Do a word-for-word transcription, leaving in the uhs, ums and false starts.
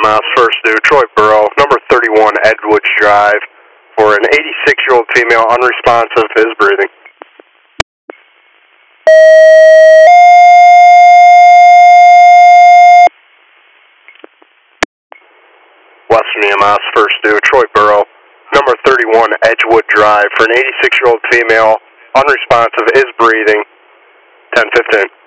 M S, first due, Troy Borough, number thirty-one Edgewood Drive, for an eighty-six-year-old female, unresponsive, is breathing. Western E M S, first due, Troy Borough, number thirty-one Edgewood Drive, for an eighty-six-year-old female, unresponsive, is breathing, ten fifteen.